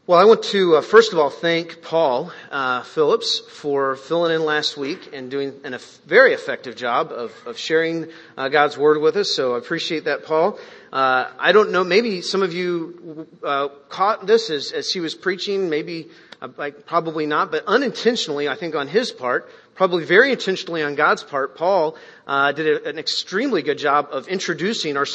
Well, I want to first of all thank Paul Phillips for filling in last week and doing a very effective job of sharing God's Word with us. So I appreciate that, Paul. I don't know, maybe some of you caught this as he was preaching, maybe probably not, but unintentionally, I think on his part, probably very intentionally on God's part, Paul did an extremely good job of introducing our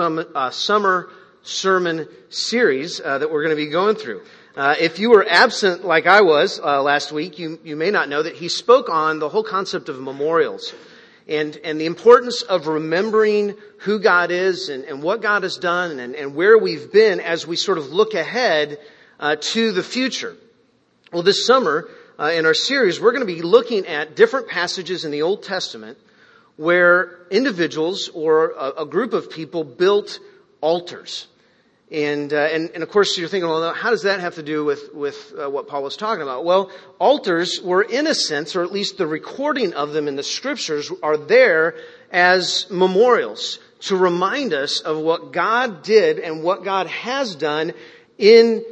summer sermon series that we're going to be going through. If you were absent like I was last week, you may not know that he spoke on the whole concept of memorials and the importance of remembering who God is and what God has done and where we've been as we sort of look ahead to the future. Well, this summer in our series, we're going to be looking at different passages in the Old Testament where individuals or a group of people built altars. And of course you're thinking, well, how does that have to do with what Paul was talking about? Well, altars were in a sense, or at least the recording of them in the scriptures are there as memorials to remind us of what God did and what God has done in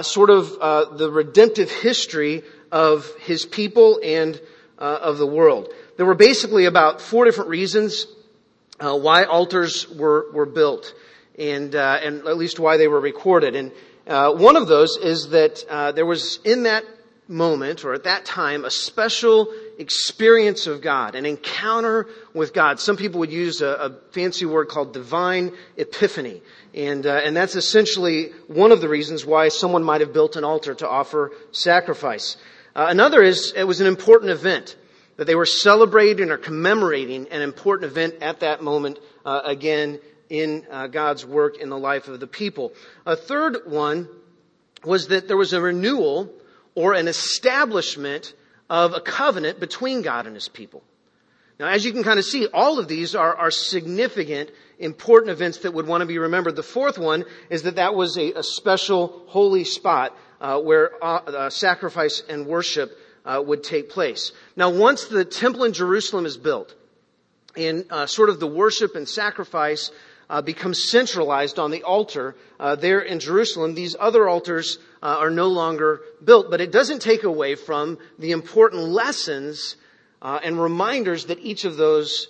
the redemptive history of His people and of the world. There were basically about 4 different reasons why altars were built. And at least why they were recorded. And one of those is that there was in that moment or at that time a special experience of God, an encounter with God. Some people would use a fancy word called divine epiphany. And that's essentially one of the reasons why someone might have built an altar to offer sacrifice. Another is it was an important event, that they were celebrating or commemorating an important event at that moment again in God's work in the life of the people. A third one was that there was a renewal or an establishment of a covenant between God and His people. Now, as you can kind of see, all of these are significant, important events that would want to be remembered. The fourth one is that was a special holy spot where sacrifice and worship would take place. Now, once the temple in Jerusalem is built, and sort of the worship and sacrifice becomes centralized on the altar there in Jerusalem, these other altars are no longer built. But it doesn't take away from the important lessons and reminders that each of those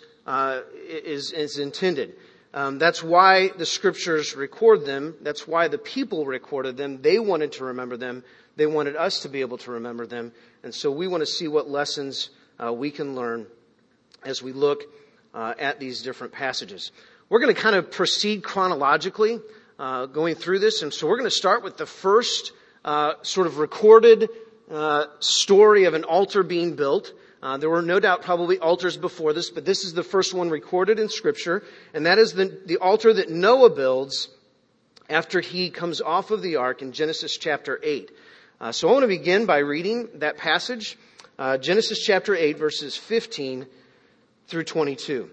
is intended. That's why the scriptures record them. That's why the people recorded them. They wanted to remember them. They wanted us to be able to remember them. And so we want to see what lessons we can learn as we look at these different passages. We're going to kind of proceed chronologically going through this. And so we're going to start with the first sort of recorded story of an altar being built. There were no doubt probably altars before this, but this is the first one recorded in Scripture. And that is the altar that Noah builds after he comes off of the ark in Genesis chapter 8. So I want to begin by reading that passage, Genesis chapter 8, verses 15 through 22.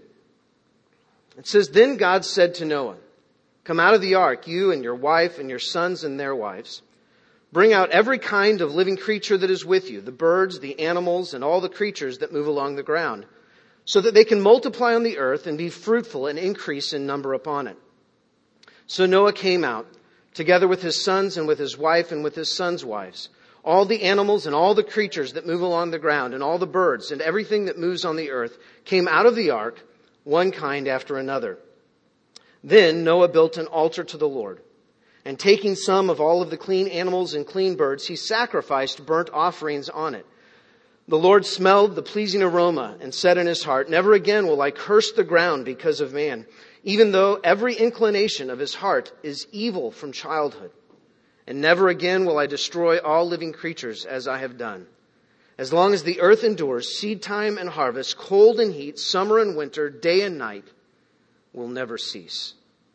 It says, "Then God said to Noah, 'Come out of the ark, you and your wife and your sons and their wives. Bring out every kind of living creature that is with you, the birds, the animals, and all the creatures that move along the ground, so that they can multiply on the earth and be fruitful and increase in number upon it.' So Noah came out, together with his sons and with his wife and with his sons' wives, all the animals and all the creatures that move along the ground and all the birds and everything that moves on the earth came out of the ark, one kind after another. Then Noah built an altar to the Lord, and taking some of all of the clean animals and clean birds, he sacrificed burnt offerings on it. The Lord smelled the pleasing aroma and said in his heart, 'Never again will I curse the ground because of man, even though every inclination of his heart is evil from childhood. And never again will I destroy all living creatures as I have done. As long as the earth endures, seed time and harvest, cold and heat, summer and winter, day and night will never cease.'"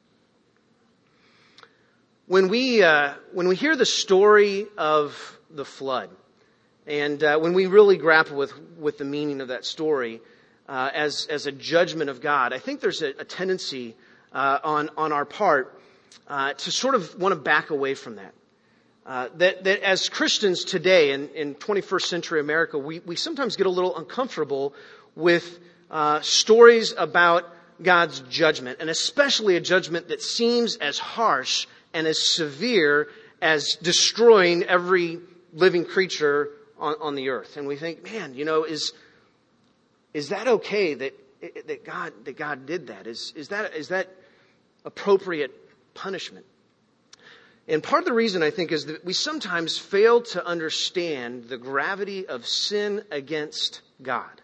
When we hear the story of the flood, and when we really grapple with the meaning of that story as a judgment of God, I think there's a tendency on our part to sort of want to back away from that. That as Christians today in 21st century America, we sometimes get a little uncomfortable with stories about God's judgment, and especially a judgment that seems as harsh and as severe as destroying every living creature on the earth. And we think, man, is that okay that God did that? Is that appropriate punishment? And part of the reason, I think, is that we sometimes fail to understand the gravity of sin against God.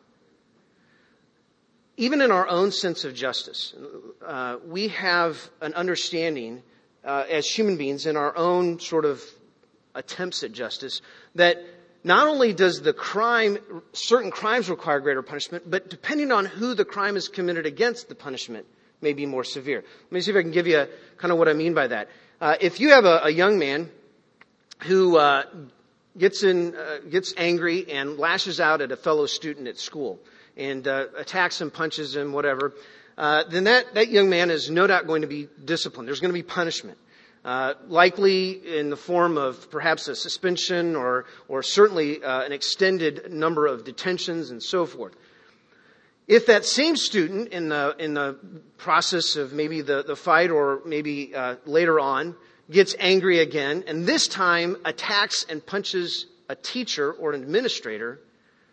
Even in our own sense of justice, we have an understanding as human beings in our own sort of attempts at justice that not only does certain crimes require greater punishment, but depending on who the crime is committed against, the punishment may be more severe. Let me see if I can give you kind of what I mean by that. If you have a young man who gets angry and lashes out at a fellow student at school and attacks him, punches him, whatever, then that young man is no doubt going to be disciplined. There's going to be punishment. Likely in the form of perhaps a suspension or certainly an extended number of detentions and so forth. If that same student in the process of maybe the fight or maybe later on gets angry again and this time attacks and punches a teacher or an administrator,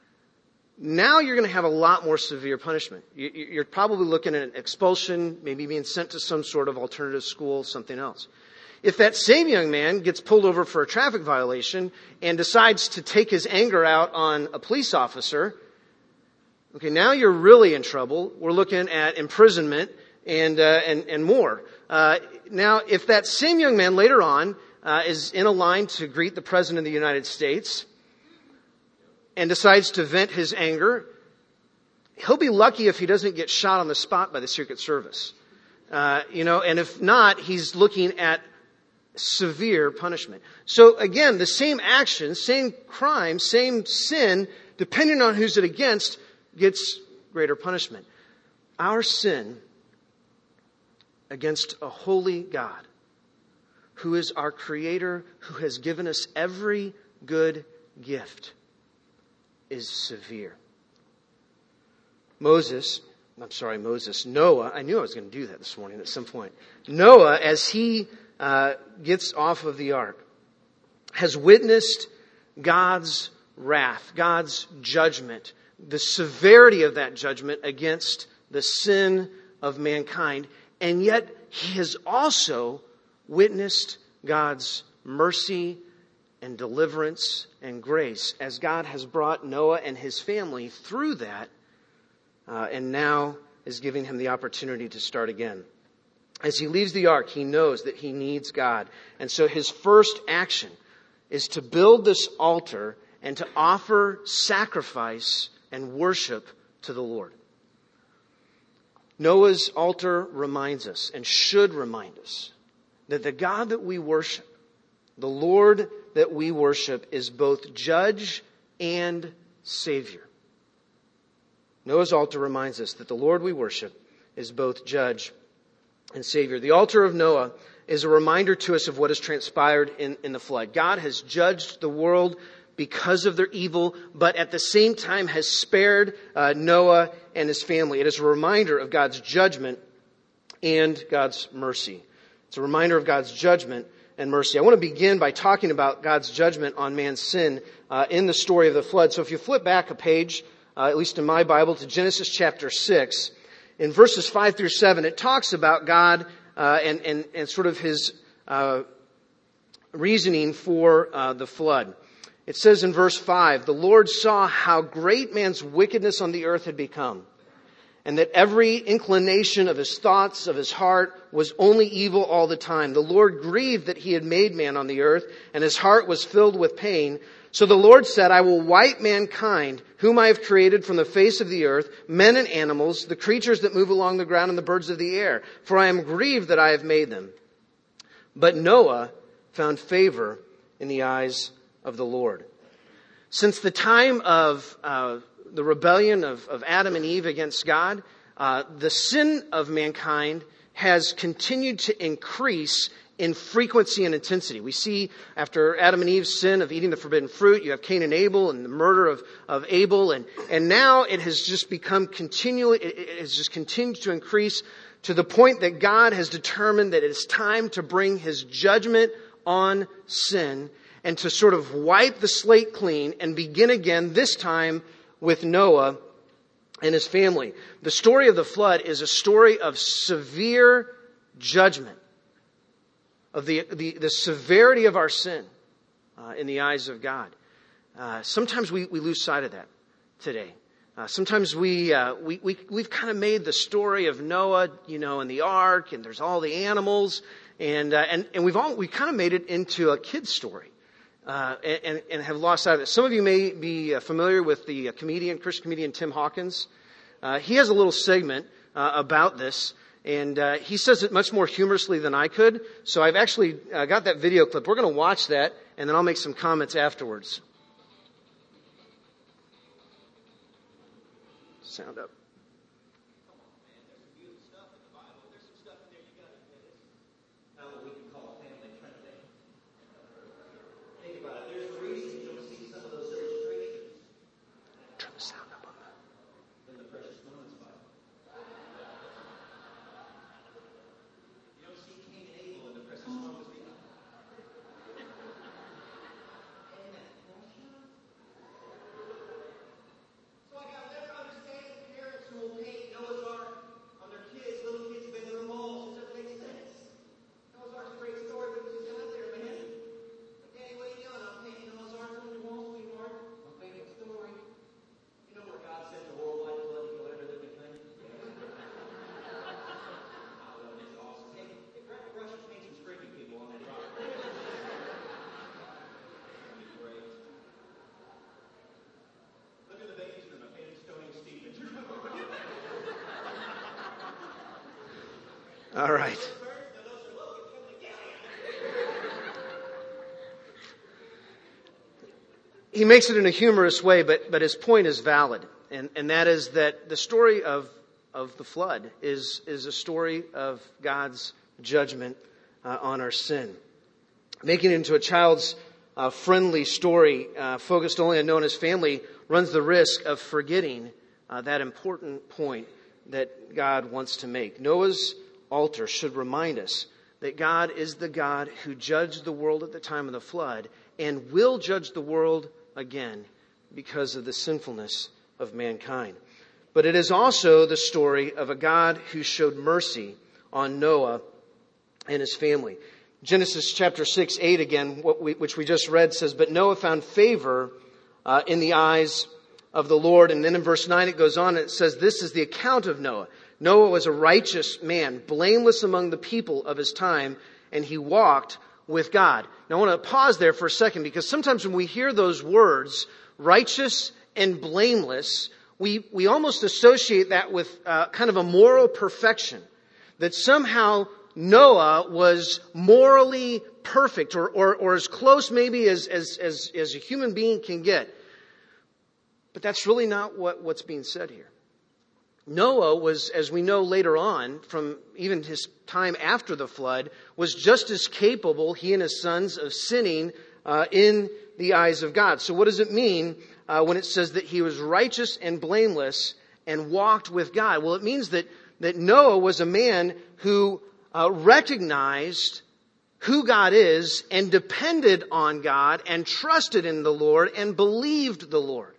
now you're going to have a lot more severe punishment. You're probably looking at an expulsion, maybe being sent to some sort of alternative school, something else. If that same young man gets pulled over for a traffic violation and decides to take his anger out on a police officer, okay, now you're really in trouble. We're looking at imprisonment and more. Now, if that same young man later on is in a line to greet the President of the United States and decides to vent his anger, he'll be lucky if he doesn't get shot on the spot by the Secret Service. And if not, he's looking at severe punishment. So again, the same action, same crime, same sin, depending on who's it against, gets greater punishment. Our sin against a holy God, who is our Creator, who has given us every good gift, is severe. Noah, I knew I was going to do that this morning at some point. Noah, as he gets off of the ark, has witnessed God's wrath, God's judgment, the severity of that judgment against the sin of mankind, and yet he has also witnessed God's mercy and deliverance and grace as God has brought Noah and his family through that, and now is giving him the opportunity to start again. As he leaves the ark, he knows that he needs God. And so his first action is to build this altar and to offer sacrifice and worship to the Lord. Noah's altar reminds us, and should remind us, that the God that we worship, the Lord that we worship, is both judge and Savior. Noah's altar reminds us that the Lord we worship is both judge and Savior. The altar of Noah is a reminder to us of what has transpired in the flood. God has judged the world because of their evil, but at the same time has spared Noah and his family. It is a reminder of God's judgment and God's mercy. It's a reminder of God's judgment and mercy. I want to begin by talking about God's judgment on man's sin in the story of the flood. So if you flip back a page, at least in my Bible, to Genesis chapter 6, in verses 5 through 7, it talks about God and sort of his reasoning for the flood. It says in verse 5, "The Lord saw how great man's wickedness on the earth had become, and that every inclination of his thoughts, of his heart, was only evil all the time. The Lord grieved that he had made man on the earth, and his heart was filled with pain. So the Lord said, I will wipe mankind, whom I have created from the face of the earth, men and animals, the creatures that move along the ground and the birds of the air. For I am grieved that I have made them. But Noah found favor in the eyes of the Lord." Since the time of the rebellion of Adam and Eve against God, the sin of mankind has continued to increase in frequency and intensity. We see after Adam and Eve's sin of eating the forbidden fruit, you have Cain and Abel and the murder of Abel. And now it has just become it has just continued to increase to the point that God has determined that it is time to bring his judgment on sin and to sort of wipe the slate clean and begin again, this time with Noah and his family. The story of the flood is a story of severe judgment, of the severity of our sin in the eyes of God. Sometimes we lose sight of that today. Sometimes we've kind of made the story of Noah, and the ark, and there's all the animals, and we've kind of made it into a kid's story, and have lost sight of it. Some of you may be familiar with the Christian comedian Tim Hawkins. He has a little segment about this, and he says it much more humorously than I could. So I've actually got that video clip. We're going to watch that, and then I'll make some comments afterwards. Sound up. Turn the sound up on that. In the Precious Moments Bible. You don't see Cain and Abel in the Precious Moments Bible. So I got better understanding parents who will paint Noah's Ark on their kids. Little kids have been to the mall, so it doesn't make sense. Noah's Ark's a great story, but it's just out there, man. But Daddy, what are you doing? I'm painting Noah's Ark on the wall, sweetheart. I'm painting a story. You know where God sent the worldwide flood to kill every living thing? It's awesome. Hey, grab a brush and paint some screaming people on that rock. That'd be great. Look at the baby's room. I painted stoning Stephen. All right. He makes it in a humorous way, but his point is valid. And that is that the story of the flood is a story of God's judgment on our sin. Making it into a child's friendly story focused only on Noah and his family runs the risk of forgetting that important point that God wants to make. Noah's altar should remind us that God is the God who judged the world at the time of the flood and will judge the world again because of the sinfulness of mankind. But it is also the story of a God who showed mercy on Noah and his family. Genesis chapter 6:8 again, which we just read, says, "But Noah found favor in the eyes of the Lord." And then in verse 9 it goes on and it says, "This is the account of Noah. Noah was a righteous man, blameless among the people of his time, and he walked with God." Now I want to pause there for a second, because sometimes when we hear those words, righteous and blameless, we almost associate that with kind of a moral perfection. That somehow Noah was morally perfect, or as close maybe as a human being can get. But that's really not what's being said here. Noah was, as we know later on, from even his time after the flood, was just as capable, he and his sons, of sinning in the eyes of God. So what does it mean when it says that he was righteous and blameless and walked with God? Well, it means that Noah was a man who recognized who God is and depended on God and trusted in the Lord and believed the Lord.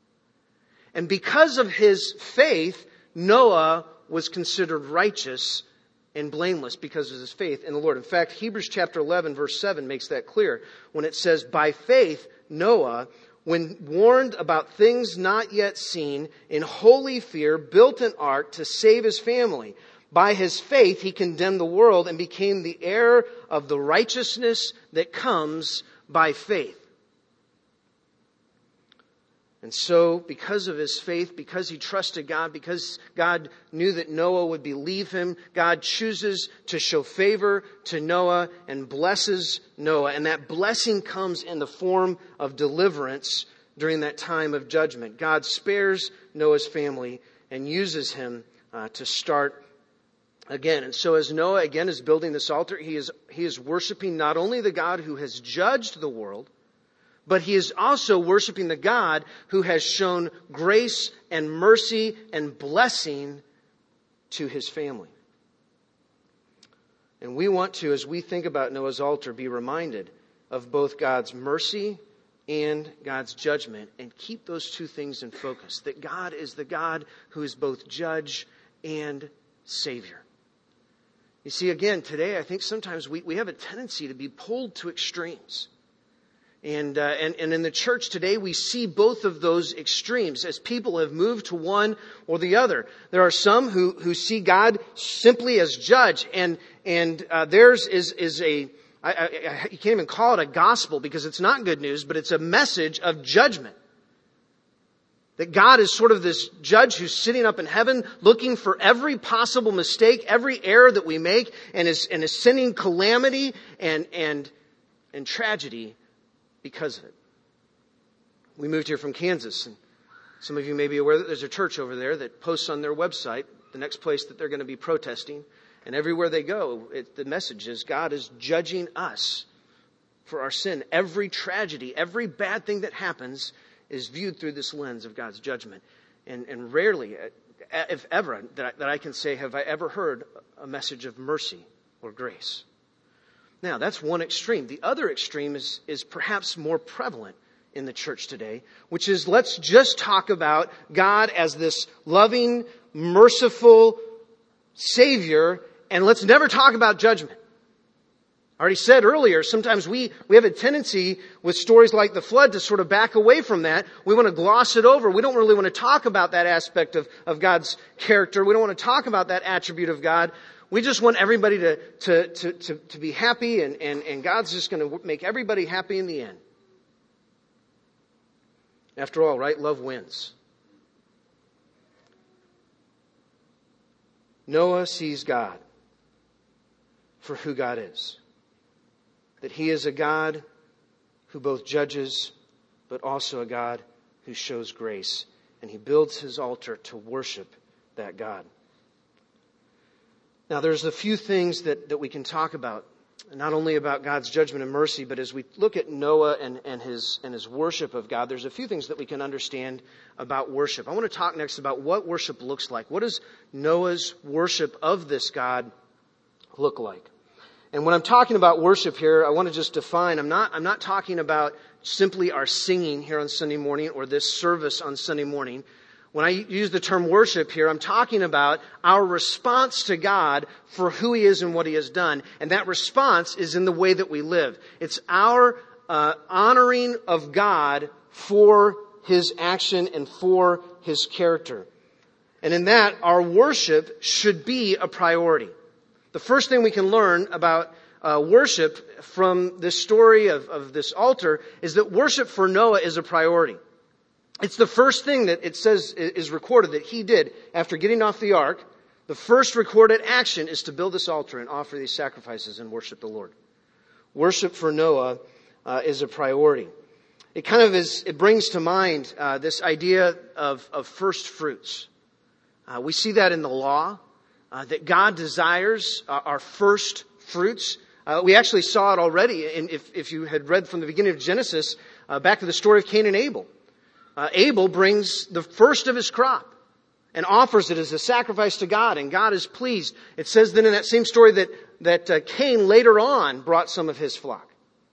And because of his faith, Noah was considered righteous and blameless because of his faith in the Lord. In fact, Hebrews chapter 11 verse 7 makes that clear when it says, "By faith Noah, when warned about things not yet seen, in holy fear built an ark to save his family. By his faith he condemned the world and became the heir of the righteousness that comes by faith." And so, because of his faith, because he trusted God, because God knew that Noah would believe him, God chooses to show favor to Noah and blesses Noah. And that blessing comes in the form of deliverance during that time of judgment. God spares Noah's family and uses him to start again. And so as Noah again is building this altar, he is worshiping not only the God who has judged the world, but he is also worshiping the God who has shown grace and mercy and blessing to his family. And we want to, as we think about Noah's altar, be reminded of both God's mercy and God's judgment, and keep those two things in focus. That God is the God who is both judge and Savior. You see, again, today I think sometimes we have a tendency to be pulled to extremes. And in the church today, we see both of those extremes as people have moved to one or the other. There are some who see God simply as judge, and theirs is a, you can't even call it a gospel because it's not good news, but it's a message of judgment. That God is sort of this judge who's sitting up in heaven looking for every possible mistake, every error that we make, and is sending calamity and tragedy because of it. We moved here from Kansas, and some of you may be aware that there's a church over there that posts on their website the next place that they're going to be protesting. And everywhere they go, the message is God is judging us for our sin. Every tragedy, every bad thing that happens is viewed through this lens of God's judgment. And rarely, if ever, that I can say, have I ever heard a message of mercy or grace. Now, that's one extreme. The other extreme is perhaps more prevalent in the church today, which is let's just talk about God as this loving, merciful Savior, and let's never talk about judgment. I already said earlier, sometimes we have a tendency with stories like the flood to sort of back away from that. We want to gloss it over. We don't really want to talk about that aspect of God's character. We don't want to talk about that attribute of God. We just want everybody to be happy, and God's just going to make everybody happy in the end. After all, right? Love wins. Noah sees God for who God is. That He is a God who both judges, but also a God who shows grace. And he builds his altar to worship that God. Now, there's a few things that we can talk about, not only about God's judgment and mercy, but as we look at Noah and his worship of God, there's a few things that we can understand about worship. I want to talk next about what worship looks like. What does Noah's worship of this God look like? And when I'm talking about worship here, I want to just define, I'm not talking about simply our singing here on Sunday morning or this service on Sunday morning. When I use the term worship here, I'm talking about our response to God for who He is and what He has done. And that response is in the way that we live. It's our honoring of God for His action and for His character. And in that, our worship should be a priority. The first thing we can learn about worship from this story of this altar is that worship for Noah is a priority. It's the first thing that it says is recorded that he did after getting off the ark. The first recorded action is to build this altar and offer these sacrifices and worship the Lord. Worship for Noah is a priority. It brings to mind this idea of first fruits. We see that in the law, that God desires our first fruits. We actually saw it already, and if you had read from the beginning of Genesis, back to the story of Cain and Abel. Abel brings the first of his crop and offers it as a sacrifice to God, and God is pleased. It says then in that same story that Cain later on brought some of his flock.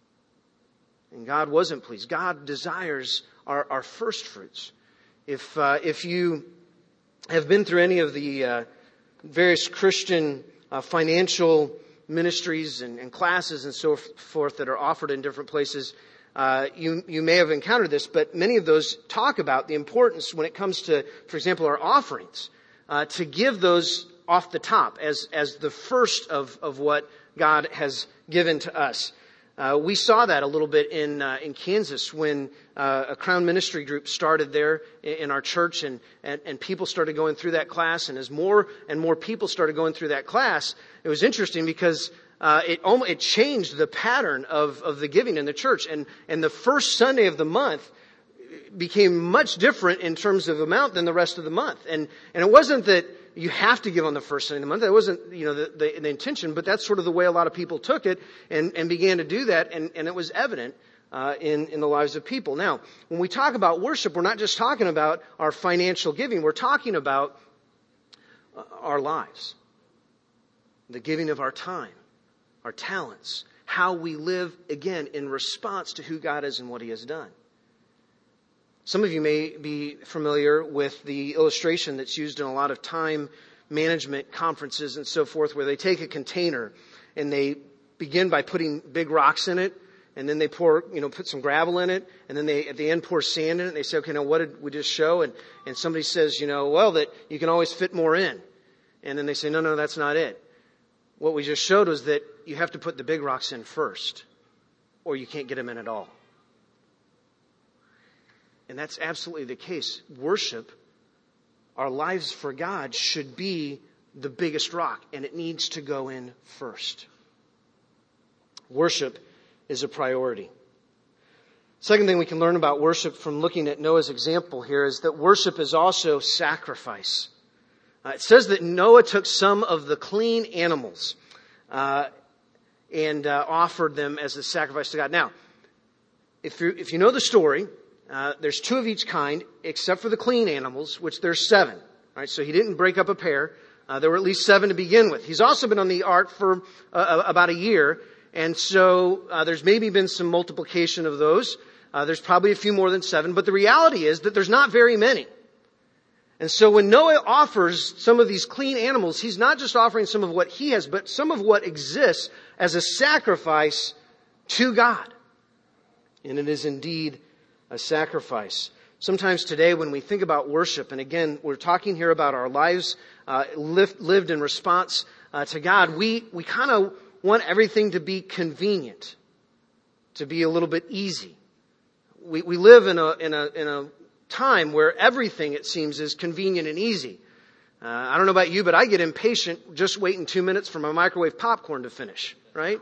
And God wasn't pleased. God desires our first fruits. If you have been through any of the various Christian financial ministries and classes and so forth that are offered in different places, you may have encountered this, but many of those talk about the importance when it comes to, for example, our offerings, to give those off the top as the first of what God has given to us. We saw that a little bit in Kansas when a Crown Ministry group started there in our church, and people started going through that class. And as more and more people started going through that class, it was interesting because it changed the pattern of the giving in the church. And the first Sunday of the month became much different in terms of amount than the rest of the month. And it wasn't that you have to give on the first Sunday of the month. That wasn't, the intention, but that's sort of the way a lot of people took it and began to do that. And it was evident in the lives of people. Now, when we talk about worship, we're not just talking about our financial giving. We're talking about our lives, the giving of our time, our talents, how we live, again, in response to who God is and what He has done. Some of you may be familiar with the illustration that's used in a lot of time management conferences and so forth, where they take a container and they begin by putting big rocks in it, and then they put some gravel in it, and then they, at the end, pour sand in it, and they say, okay, now what did we just show? And somebody says, that you can always fit more in. And then they say, no, that's not it. What we just showed was that you have to put the big rocks in first, or you can't get them in at all. And that's absolutely the case. Worship, our lives for God, should be the biggest rock, and it needs to go in first. Worship is a priority. Second thing we can learn about worship from looking at Noah's example here is that worship is also sacrifice. It says that Noah took some of the clean animals and offered them as a sacrifice to God. Now, if you know the story, there's 2 of each kind, except for the clean animals, which there's 7. All right, so he didn't break up a pair. There were at least 7 to begin with. He's also been on the ark for about a year, and so there's maybe been some multiplication of those. There's probably a few more than 7, but the reality is that there's not very many. And so when Noah offers some of these clean animals, he's not just offering some of what he has, but some of what exists as a sacrifice to God. And it is indeed a sacrifice. Sometimes today when we think about worship, and again, we're talking here about our lives lived in response to God, we kind of want everything to be convenient, to be a little bit easy. We live in a time where everything, it seems, is convenient and easy. I don't know about you, but I get impatient just waiting 2 minutes for my microwave popcorn to finish, right?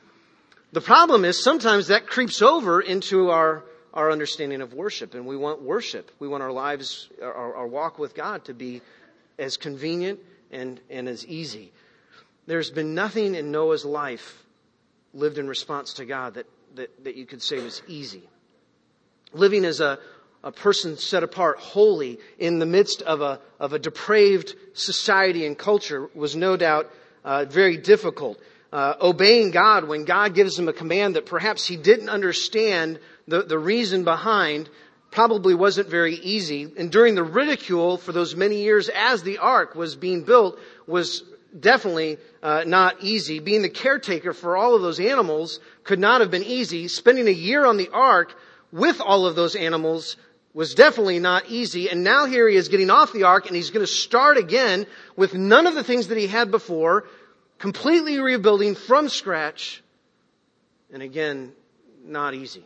The problem is sometimes that creeps over into our understanding of worship, and we want worship. We want our lives, our walk with God to be as convenient and as easy. There's been nothing in Noah's life lived in response to God that you could say was easy. Living as a person set apart, holy, in the midst of a depraved society and culture was no doubt very difficult. Obeying God when God gives him a command that perhaps he didn't understand the reason behind probably wasn't very easy. Enduring the ridicule for those many years as the ark was being built was definitely not easy. Being the caretaker for all of those animals could not have been easy. Spending a year on the ark with all of those animals was definitely not easy. And now here he is getting off the ark, and he's going to start again with none of the things that he had before, completely rebuilding from scratch. And again, not easy.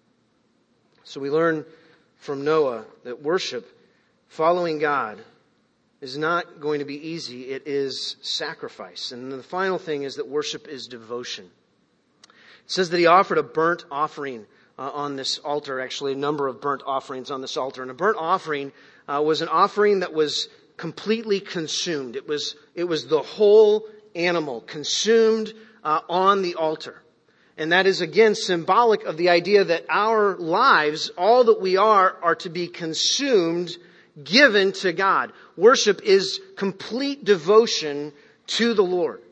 So we learn from Noah that worship, following God, is not going to be easy. It is sacrifice. And the final thing is that worship is devotion. It says that he offered a burnt offering on this altar, actually a number of burnt offerings on this altar. And a burnt offering was an offering that was completely consumed. It was the whole animal consumed on the altar. And that is again symbolic of the idea that our lives, all that we are to be consumed, given to God. Worship is complete devotion to the Lord.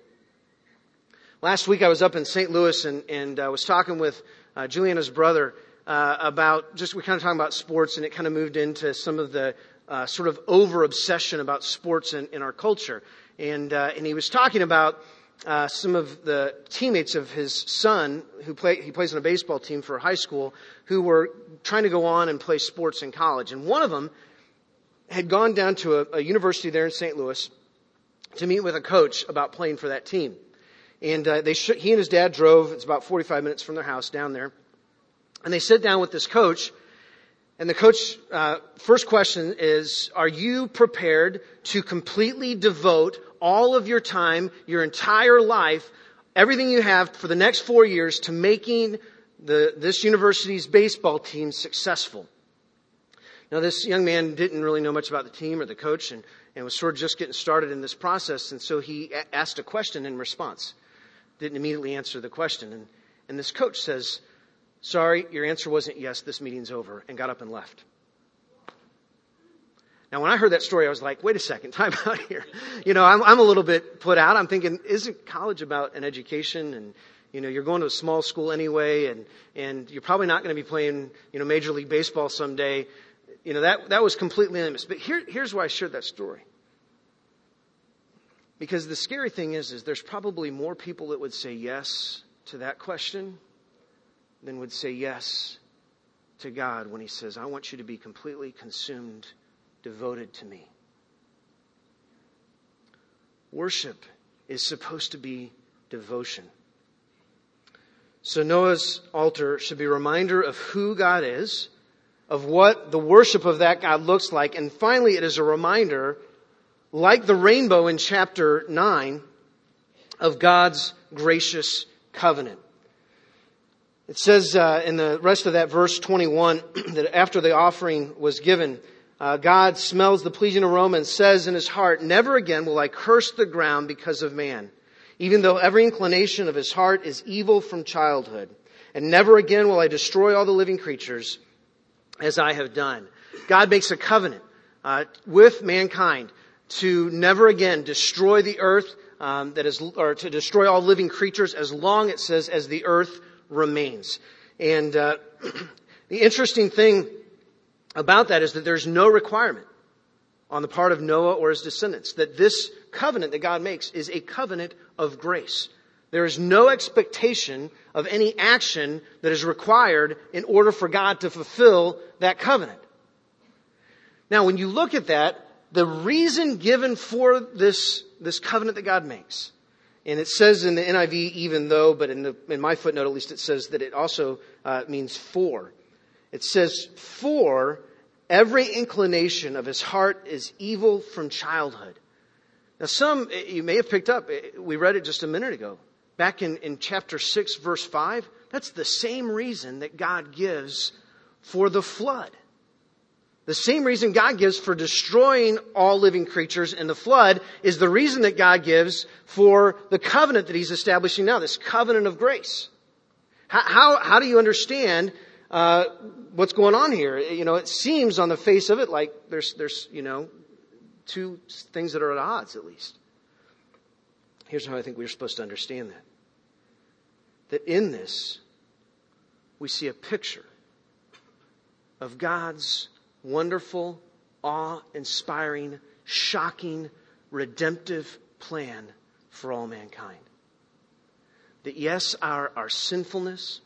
Last week I was up in St. Louis and I was talking with Juliana's brother about we kind of talking about sports, and it kind of moved into some of the sort of over obsession about sports in our culture. And he was talking about some of the teammates of his son he plays on a baseball team for high school, who were trying to go on and play sports in college. And one of them had gone down to a university there in St. Louis to meet with a coach about playing for that team. And he and his dad drove, it's about 45 minutes from their house down there. And they sit down with this coach. And the coach, first question is, are you prepared to completely devote all of your time, your entire life, everything you have for the next 4 years to making this university's baseball team successful? Now, this young man didn't really know much about the team or the coach and was sort of just getting started in this process. And so he asked a question in response. Didn't immediately answer the question. And this coach says, sorry, your answer wasn't yes, this meeting's over, and got up and left. Now, when I heard that story, I was like, wait a second, time out here. I'm a little bit put out. I'm thinking, isn't college about an education? And, you're going to a small school anyway, and you're probably not going to be playing, Major League Baseball someday. That was completely unmissed. But here's why I shared that story. Because the scary thing is there's probably more people that would say yes to that question than would say yes to God when He says, I want you to be completely consumed, devoted to me. Worship is supposed to be devotion. So Noah's altar should be a reminder of who God is, of what the worship of that God looks like, and finally it is a reminder, like the rainbow in chapter 9, of God's gracious covenant. It says in the rest of that verse 21 that after the offering was given, God smells the pleasing aroma and says in His heart, never again will I curse the ground because of man, even though every inclination of his heart is evil from childhood. And never again will I destroy all the living creatures as I have done. God makes a covenant with mankind to never again destroy the earth, or to destroy all living creatures as long, it says, as the earth remains. And the interesting thing about that is that there's no requirement on the part of Noah or his descendants that this covenant that God makes is a covenant of grace. There is no expectation of any action that is required in order for God to fulfill that covenant. Now, when you look at that, the reason given for this covenant that God makes, and it says in the NIV even though, but in my footnote at least it says that it also means for. It says, for every inclination of his heart is evil from childhood. Now some, you may have picked up, we read it just a minute ago. Back in chapter 6, verse 5, that's the same reason that God gives for the flood. The same reason God gives for destroying all living creatures in the flood is the reason that God gives for the covenant that He's establishing now, this covenant of grace. How do you understand what's going on here? It seems on the face of it like there's two things that are at odds at least. Here's how I think we're supposed to understand that. That in this, we see a picture of God's wonderful, awe-inspiring, shocking, redemptive plan for all mankind. That yes, our sinfulness,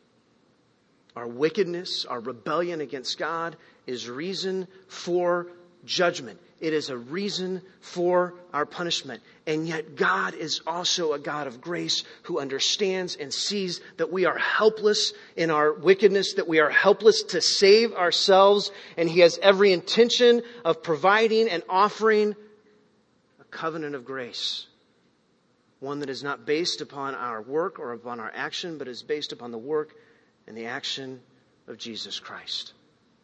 our wickedness, our rebellion against God is reason for judgment. It is a reason for our punishment. And yet God is also a God of grace who understands and sees that we are helpless in our wickedness, that we are helpless to save ourselves. And He has every intention of providing and offering a covenant of grace. One that is not based upon our work or upon our action, but is based upon the work and the action of Jesus Christ.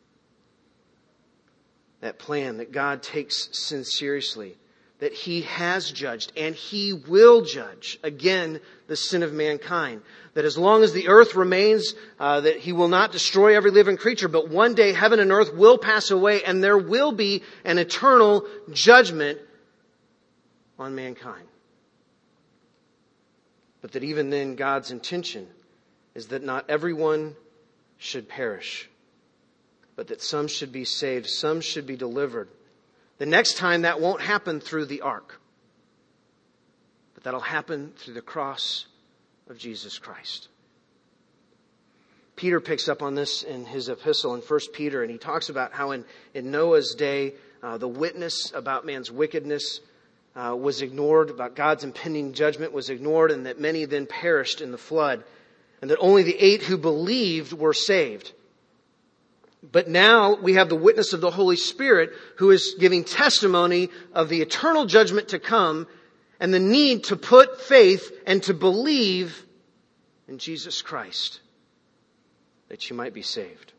That plan that God takes sin seriously, that He has judged and He will judge again the sin of mankind. That as long as the earth remains, that He will not destroy every living creature, but one day heaven and earth will pass away and there will be an eternal judgment on mankind. But that even then God's intention is that not everyone should perish, but that some should be saved, some should be delivered. The next time that won't happen through the ark, but that'll happen through the cross of Jesus Christ. Peter picks up on this in his epistle in 1 Peter, and he talks about how in Noah's day, the witness about man's wickedness was ignored, about God's impending judgment was ignored, and that many then perished in the flood, and that only the 8 who believed were saved. But now we have the witness of the Holy Spirit who is giving testimony of the eternal judgment to come and the need to put faith and to believe in Jesus Christ that you might be saved.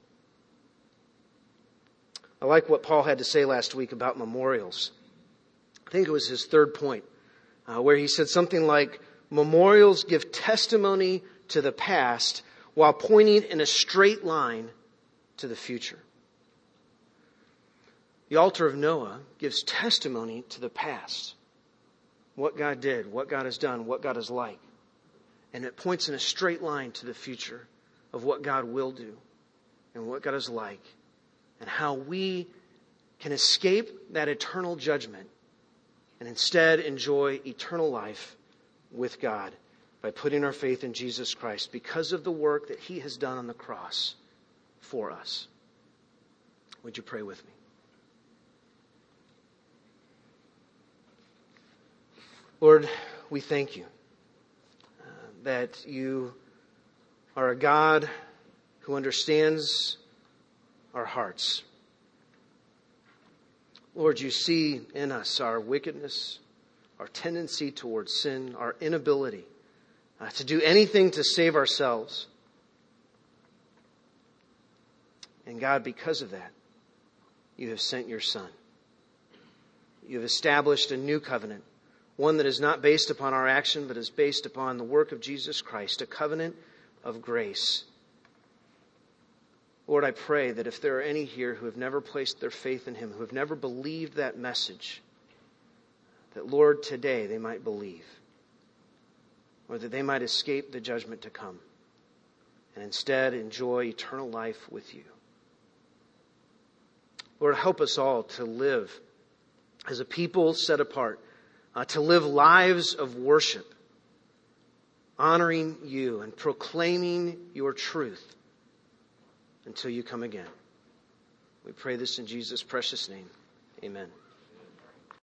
I like what Paul had to say last week about memorials. I think it was his third point, where he said something like, memorials give testimony to the past while pointing in a straight line to the future. The altar of Noah gives testimony to the past. What God did, what God has done, what God is like. And it points in a straight line to the future of what God will do and what God is like and how we can escape that eternal judgment and instead enjoy eternal life with God by putting our faith in Jesus Christ because of the work that He has done on the cross for us. Would you pray with me? Lord, we thank You that You are a God who understands our hearts. Lord, You see in us our wickedness, our tendency towards sin, our inability to do anything to save ourselves. And God, because of that, You have sent Your Son. You have established a new covenant, one that is not based upon our action, but is based upon the work of Jesus Christ, a covenant of grace. Lord, I pray that if there are any here who have never placed their faith in Him, who have never believed that message, that, Lord, today they might believe, or that they might escape the judgment to come and instead enjoy eternal life with You. Lord, help us all to live as a people set apart, to live lives of worship, honoring You and proclaiming Your truth until You come again. We pray this in Jesus' precious name. Amen.